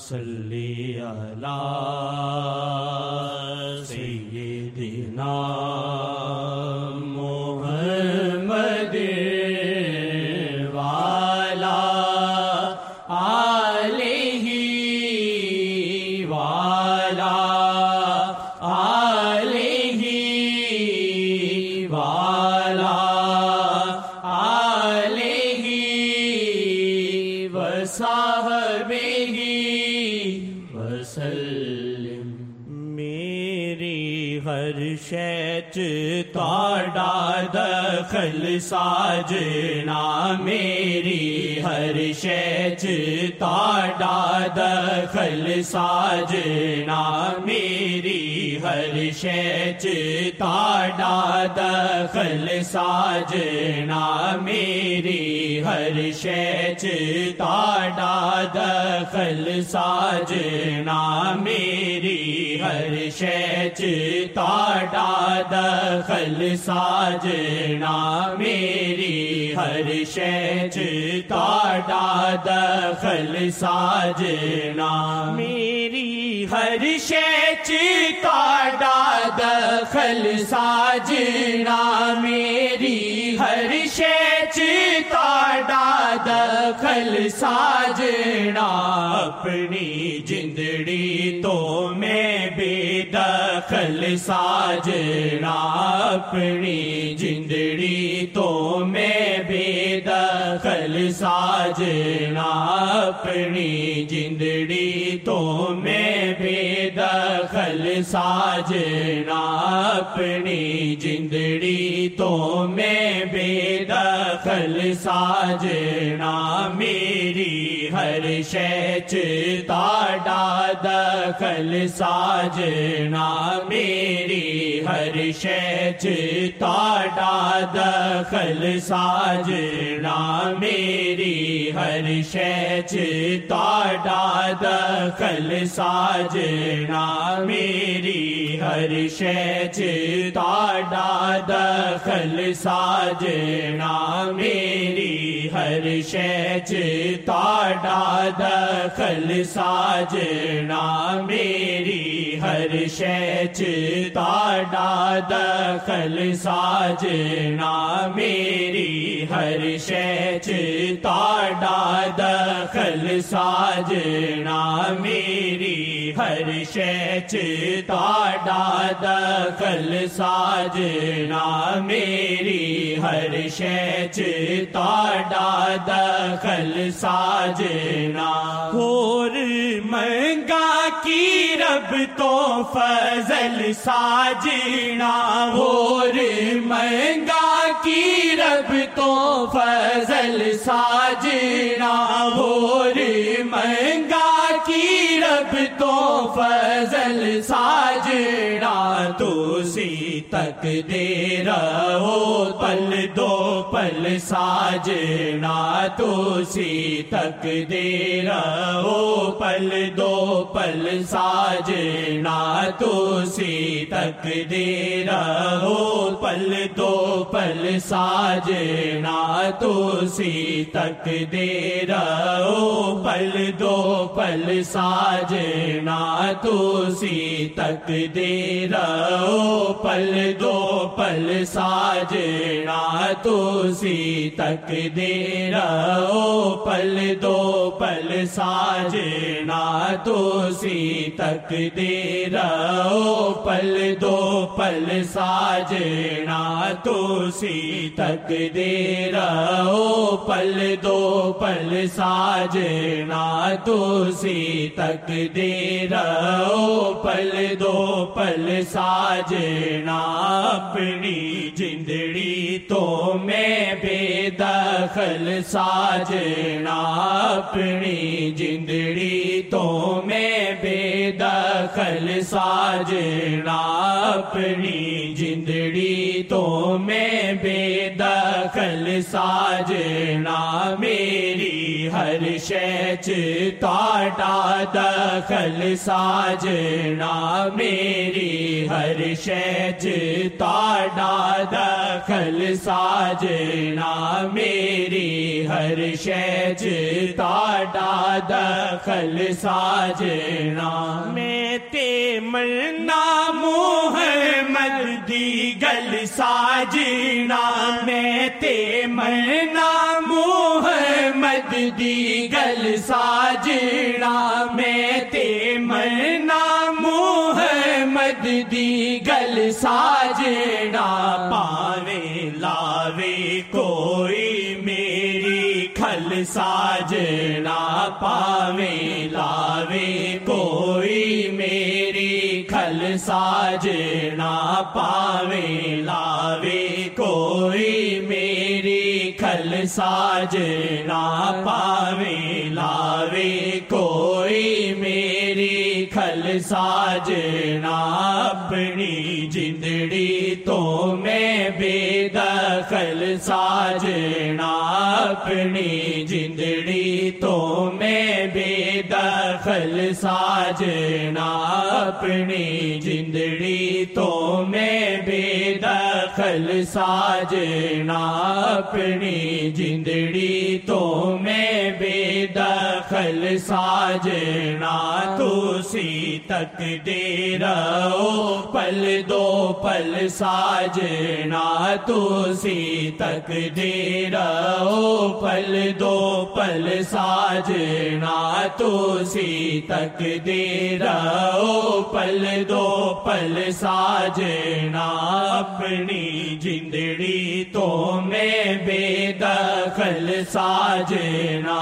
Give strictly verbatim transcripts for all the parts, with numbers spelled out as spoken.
صلی علی سیدنا محمد والا آلہ والا آلہ والا آلہ وصحبہ وسلم۔ میری ہر شیچ تاڑا دخل ساجنا، میری ہر شیچ تاڑا دخل ساجنا، میری ہر شیچ تاڑا دخل ساجنا، میری ہر شیچ تاڑا دخل ساجنا، میری ہر شیچ تاڑا دخل ساجنا، میری ہر شیچ تاڑا دخل ساجنا، میری ہر شیچ تاڑا دخل ساجنا، میری ہر شیچ تاڑا دخل ساجنا، اپنی جندڑی تو میں بے دخل ساجنا، اپنی جندڑی تو میں بے دخل ساجنا، اپنی جندڑی تو میں بے دخل ساجنا، اپنی جندڑی تو میں بے دخل ساجنا، میری ہر شیچ تاڑا دخل ساجنا، میری ہر شیچ تاڑا دخل ساجنا، میری ہر شیچ تاڑا دخل ساجنا، میری ہر شیچ تاڑا دخل ساجنا، میری ہر شیچ تاڑا دخل ساجنا، میری ہر شیچ تاڑا دخل ساجنا، میری ہر شیچ تاڑا دخل ساجنا، میری ہر شیچ تاڑا دخل ساجنا، میری ہر شیچ تاڑا دخل ساجنا، اور منگا کی رب تو فضل ساجنا، اور منگا کی رب تو فضل ساجنا، اور منگا کی رب تو فضل ساجنا، تو سی تک دے رہو پل دو پل ساجنا، تو سی تک دے رہو پل دو پل ساجنا، تو سی تک دے رہو پل دو پل ساجنا، تو سی تک دے رہو پل دو پل ساجنا، تو سی تک دے رہو پل دو پل ساجنا، تو سی تک دے رہو پل دو پل ساجنا، تو سی تک دے رہو پل دو پل ساجنا، تو سی تک دے رہو پل دو پل ساجنا، تو سی تک دے رہو پل دو پل ساجنا، اپنی جندڑی تو میں بے دخل ساجنا، اپنی جندڑی تو میں بے دخل دخل ساجنا اپنی جندڑی تو میں بے دخل ساجنا میری ہر شے چ تہاڈا دخل ساجنا میری ہر شے چ تہاڈا دخل ساجنا میری ہر شے چ تہاڈا دخل ساجنا میں تے مرنا محمد دی گل ساجنا میں تے مرنا محمد دی گل ساجنا میں تے مرنا محمد دی گل ساجنا پاویں لاوے کوئی میری کھل ساجنا پاویں لاوے کوئی میری کھل ساجنا پاویں لاوے کوئی میری کھل ساجنا پاویں لاوے کوئی میری کھل ساجنا اپنی جندڑی تو میں بے دخل ساجنا اپنی جندڑی تو میں بے دخل ساجنا اپنی جندڑی تو میں بے دخل ساجنا اپنی جندڑی تو میں بے دخل ساجنا تسی تک دے رہو پل دو پل ساجنا تسی تک دے رہو پل دو پل ساجنا تسی تک دے رہو پل دو پل ساجنا اپنی جندڑی تو میں بے دخل ساجنا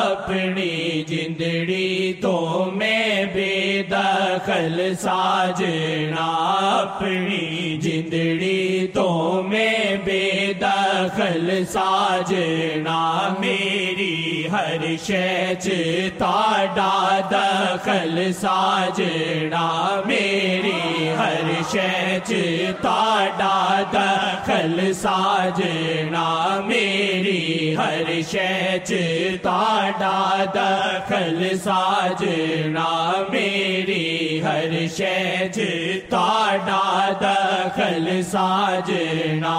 اپنی جندڑی تو میں بے دخل ساجنا اپنی جندڑی تو میں بے دخل ساجنا میری ہر شے چ تہاڈا دخل ساجنا میری ہر شے چ تہاڈا دخل ساجنا میری ہر شے چ تہاڈا دخل ساجنا میری ہر شے چ تہاڈا دخل ساجنا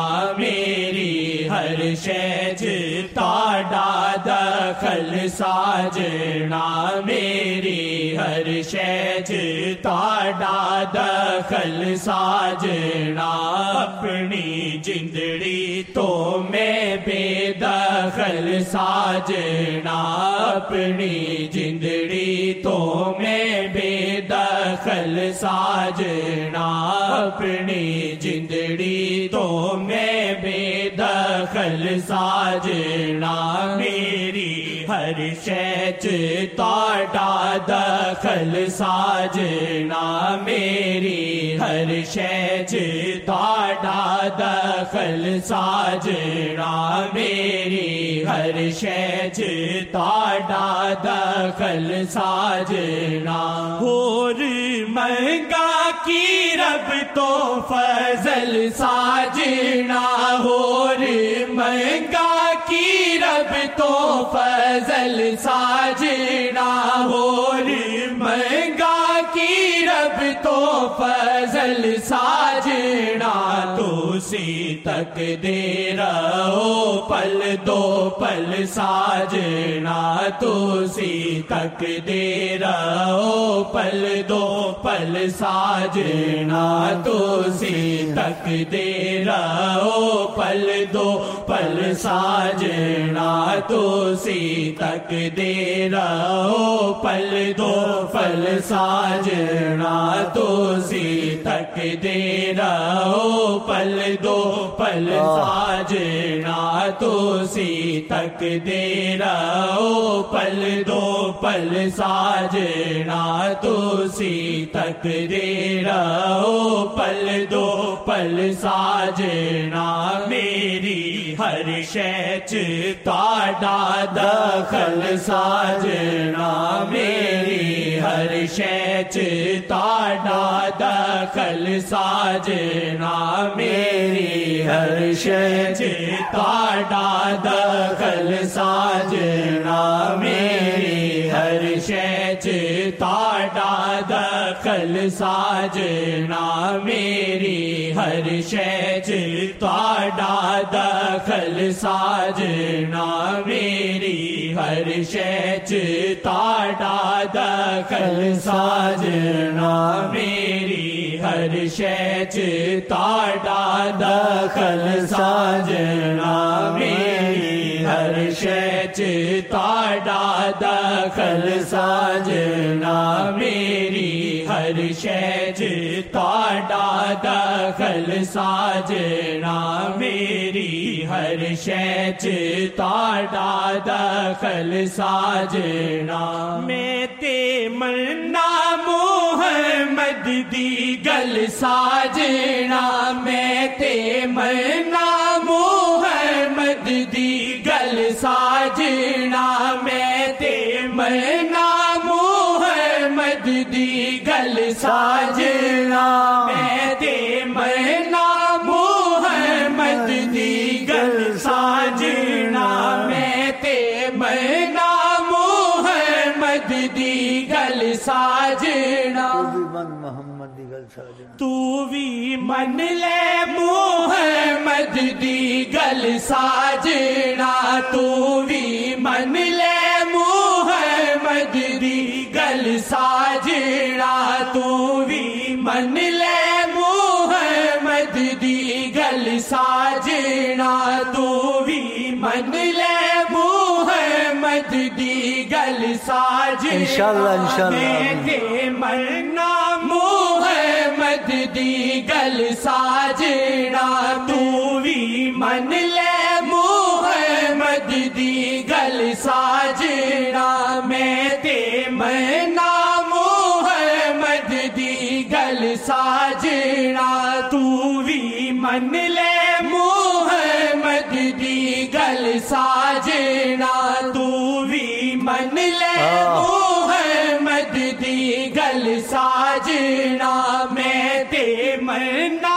میری ہر شے چ تہاڈا دخل ساجنا میری ہر شے چ تہاڈا دخل ساجنا اپنی جندڑی تو میں بے دخل ساجنا اپنی جندڑی تو میں بے دخل ساجنا اپنی جندڑی تو میں بے دخل ساجنا میری ہر شے چ تہاڈا دخل ساجنا میری ہر شے چ تہاڈا دخل ساجنا میری ہر شے چ تہاڈا دخل ساجنا ہور مہنگا کی رب تو فضل ساجنا ہور مہنگا کی رب تو فضل ساجنا ہور مہنگا کی رب تو فضل ساجنا تسی تک دے رہو پل دو پل ساجنا تسی تک دے رہو پل دو پل ساجنا تسی تک دے رہو پل دو پل ساجنا تسی تک دے رہو پل دو پل ساجنا تسی تک دے رہو پل دو پل ساجنا تسی تک دے رہو پل دو پل ساجنا تسی تک دے رہو پل دو پل ساجنا میری ہر شے چ تہاڈا دخل ساجنا میری ہر شے چ تاڑا دخل ساجنا میری ہر شے چ تاڑا دخل ساجنا میری ہر شے چ تاڑا دخل ساجنا میری ہر شے چ تاڑا دخل ساجنا میری ہر شے چ تاڑا دخل ساجنا میری ہر شے چ تاڑا دخل ساجنا میری ہر شے چ تاڑا دخل ساجنا میری ہر شے چ تاڑا دخل ساجنا میری ہر شے چ تاڑا دخل ساجنا میں تے مرنا محمد دی گل ساجنا میں تے مرنا محمد دی گل ساجنا میں تے مرنا محمد دی گل ساجنا میں تے مرنا محمد دی گل ساجنا میں تے مرنا محمد دی گل ساجنا محمد دی گل ساجنا تو بھی من لے محمد دی گل ساجنا تو بھی من لے محمد دی گل ساجنا تو بھی من لے محمد دی گل ساجنا تو بھی من لے محمد دی گل ساجنا انشاءاللہ انشاءاللہ میں مرنا محمد دی گل ساجنا تو بھی من لے محمد دی گل ساجنا میں تے مرنا محمد دی گل ساجنا تو بھی من لے محمد دی گل ساجنا تو بھی من لے محمد دی گل ساجنا میں تے مرنا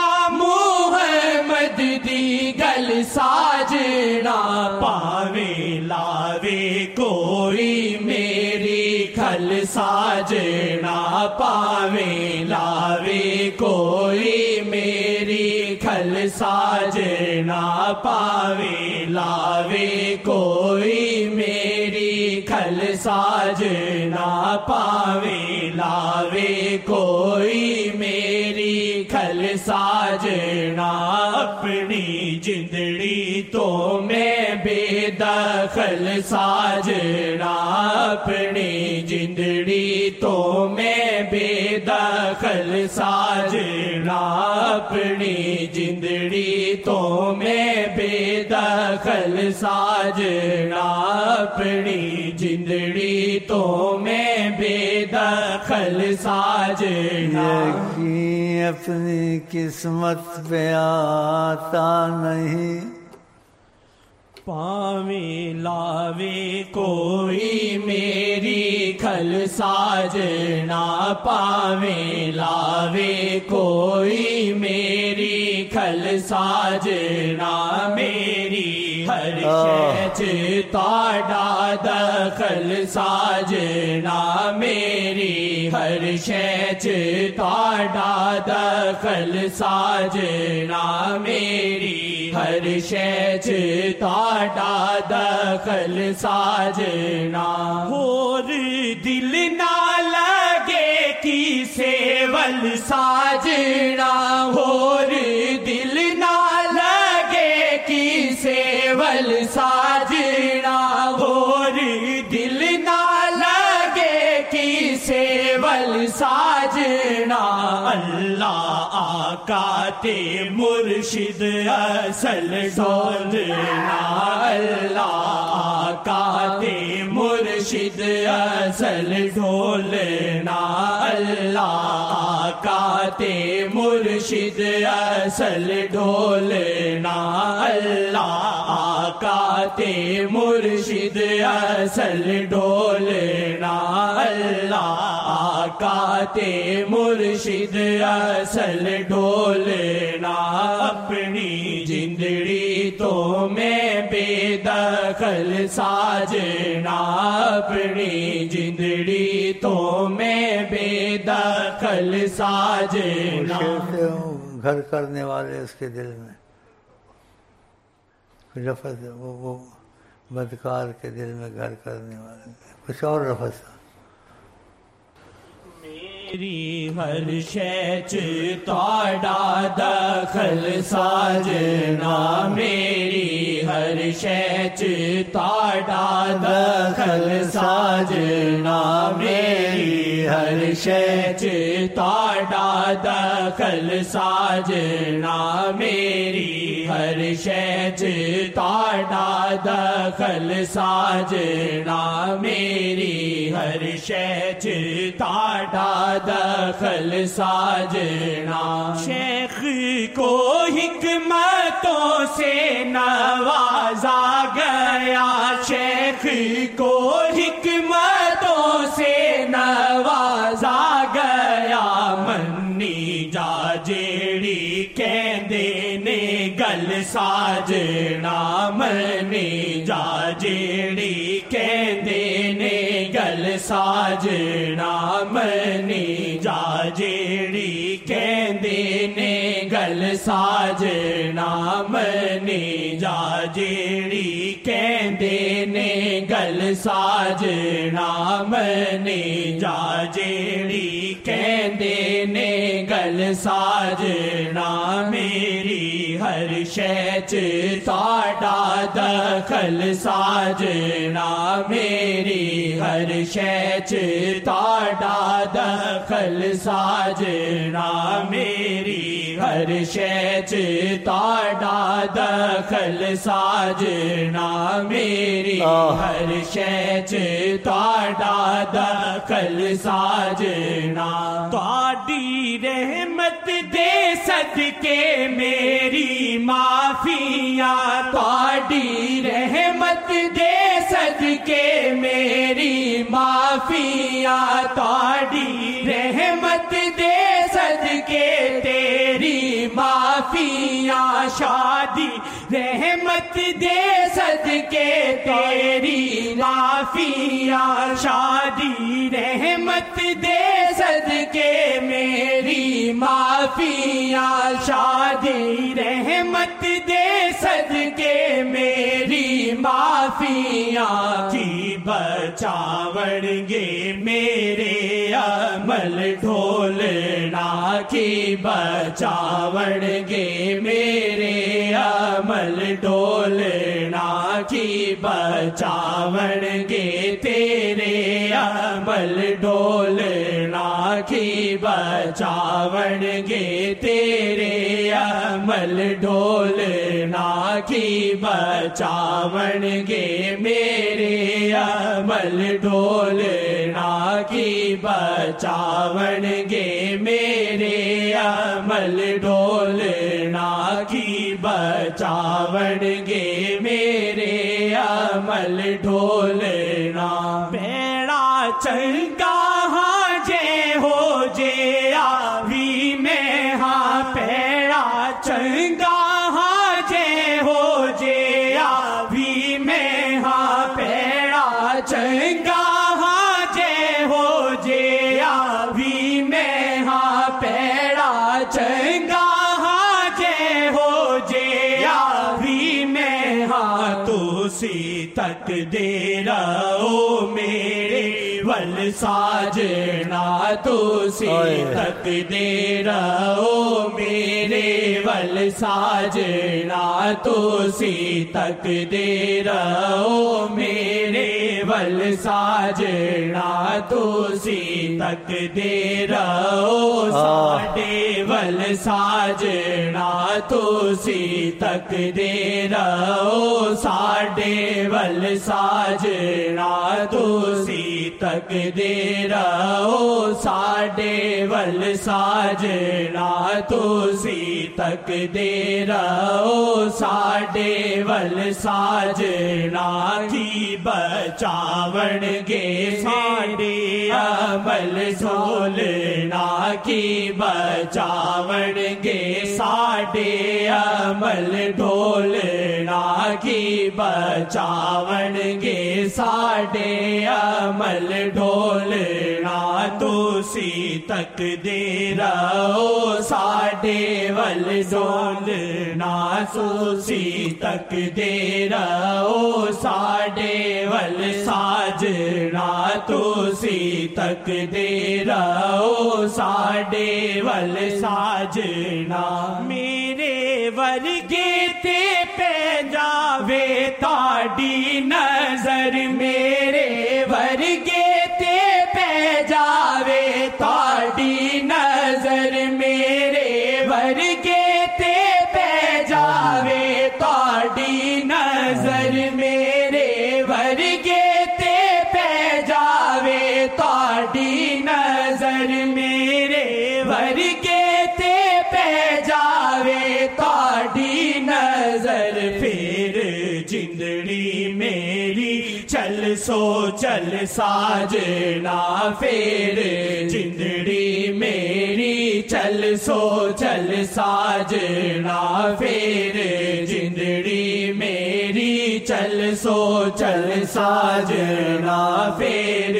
محمد دی گل ساجنا پاوے لاوے کوئی میری کھل ساجنا پاوے لاوے کوئی میری کھل ساجنا پاوے لاوے کوئی میری کھل ساجنا پاوے لاوے کوئی میری کھل ساجنا اپنی جندڑی تو میں بے دخل ساجنا اپنی جندڑی تو میں بے دخل ساجنا اپنی جندڑی تو میں بے دخل ساجنا اپنی جندڑی تو میں بے دخل ساجنا یقین اپنی قسمت پہ آتا نہیں پاویں لاوے کوئی میری کھل ساجنا پاویں لاوے کوئی میری کھل ساجنا میری ہر شے چ تاڑا دخل ساجنا میری ہر شے چ تاڑا دخل ساجنا میری ہر شے چ تاڑا دخل ساجنا اور دل نہ لگے کسے ول ساجنا اور دل نہ لگے کسے ول ساجنا اور دل نہ لگے کسے ول ساجنا اللہ آقا تے مرشد اصل ڈھولنا اللہ آقا تے مرشد اصل ڈھولنا اللہ آقا تے مرشد اصل ڈھولنا اللہ آقا تے مرشد اصل ڈھولنا اللہ آقا تے مرشد اصل ڈھولنا اپنی جندڑی تو میں بے دخل ساجنا اپنی جندڑی تو میں بے دخل ساجنا گھر کرنے والے اس کے دل میں لفظ وہ وہ بدکار کے دل میں گھر کرنے والے کچھ اور لفظ تھا میری ہر شیچ تاڑا دخل ساجنا میری ہر شیچ تاڑا دخل ساجنا میری ہر شیچ تاڑا دخل ساجنا میری ہر شیچ تاڑا دخل ساجنا میری ہر شیچ تاڑا دخل ساجنا شیخ کو حکمتوں سے نوازا گیا شیخ کو حکمتوں سے نوازا گیا منی جا جیڑی کہندے نے گل ساجنا منی جا جیڑی کہندے نے گل ساجنا منی جا جیڑی کہندے نے گل ساجنا منی جا جیڑی کہندے نے گل ساجنا منی جا جیڑی کہندے نے گل ساجنا میری ہر شیچ تاڑا دخل ساجنا میری ہر شیچ تاڑا دخل ساجنا میری ہر شیچ تاڑا دخل ساجنا میری ہر شیچ تاڑا دخل ساجنا تاڑی رحمت دے صدقے میری معافیاں تاڑی رحمت دے صدقے میری معافیاں تاڑی رحمت دے صدقے تیری معافیاں شادی رحمت دے صدقے تیری معافیاں شادی رحمت دے صدقے میری معافیاں شادی رحمت دے صدقے میری معافیاں کی بچاون گے میرے عمل ڈھولنا کی بچاون گے میرے عمل ڈھولنا کی بچاون گے تیرے عمل ڈھولنا کی بچاون گے تیرے عمل ڈھولنا کی بچاون گے میرے عمل ڈھولنا کی بچاون گے میرے عمل ڈھولنا کی بچاون گے میرے عمل ڈھولنا پیڑا چنگا ہاں جے ہو جے آوی میں ہاں پیڑا چنگا ہاں جے ہو جے آوی میں ہاں پیڑا چنگا ہاں جے ہو جے آوی میں ہاں پیڑا چنگا ہاں جے ہو جے آوی میں ہاں تو سی تک دے رہو میرے ول ساجنا تو سی تک دے رہو میرے ول ساجنا تو سی تک دے رہو میرے ول ساجنا تو سی تک دے رہو ساڈے ول ساجنا تو سی تک دے رہو ساڈے ول ساجنا تو سی تک دے رہو ساڈے ول ساجنا تسی تک دے رہو ساڈے ول ساجنا کی بچاون گے ساڈے عمل ڈھولنا کی بچاون گے ساڈے عمل ڈھولنا کی بچاون گے ساڈے عمل ڈھولنا تسی تک دے رہو ساڈے ول ڈھولنا تسی تک دے رہو ساڈے ول ساجنا تسی تک دے رہو ساڈے ول ساجنا میرے ورگے تے پہ جاوے تاڈی نظر میرے ورگے تے پہ جاوے تاڈی نظر میرے ورگے تے پہ جاوے تاڈی نظر میرے ورگے تے پہ جاوے تاڈی نظر میرے ورگے تے پہ جاوے تاڈی نظر پھر جندڑی میری چل سو چل ساجنا پھر جندڑی میری چل سو چل ساجنا پھر جندڑی میری چل سو چل ساجنا پھر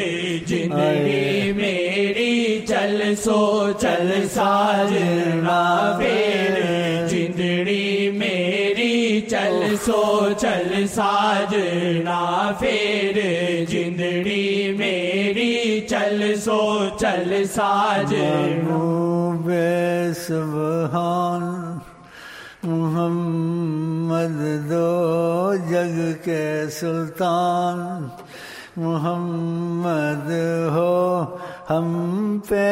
جندڑی میری چل سو چل ساجنا پھر جندڑی میری چل سو چل ساجنا پھر جندڑی میری چل سو چل ساجنا بے سبحان محمد دو جگ کے سلطان محمد ہو ہم پہ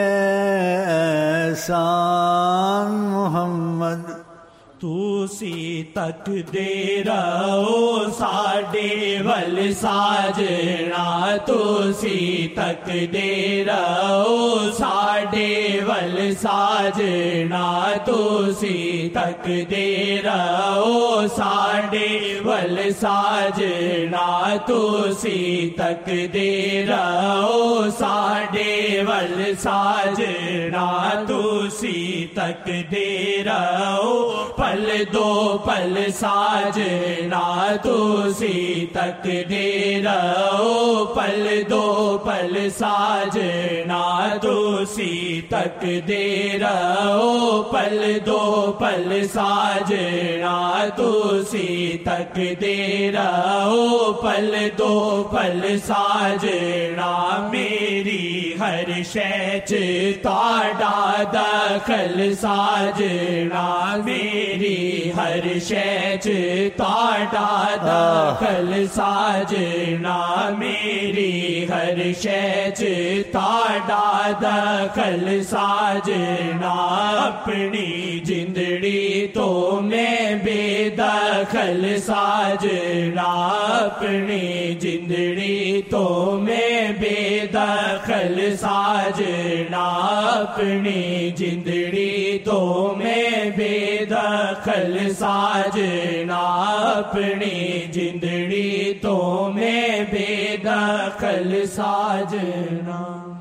احسان محمد تسی تک دے رہو ساڈے ول ساجنا تسی تک دے رہو ساڈے ول ساجنا تسی تک دے رہو ساڈے ول ساجنا تسی تک دے رہو ساڈے ول ساجنا تسی تک دے رہو پل دو پل ساجنا تسی تک دے رہو پل دو پل ساجنا تسی تک دے رہو پل دو پل ساجنا تسی تک دے رہو پل دو پل ساجنا میری ہر شے چ تاڈا دخل ساجنا میری ہر شے چ تاڈا دخل ساجنا میری ہر شے چ تاڈا دخل ساجنا اپنی جندڑی تو میں بے دخل ساجنا اپنی جندڑی تو میں بے دخل ساجنا اپنی جندڑی تو میں بے دخل ساجنا اپنی جندڑی تو میں بے دخل ساجنا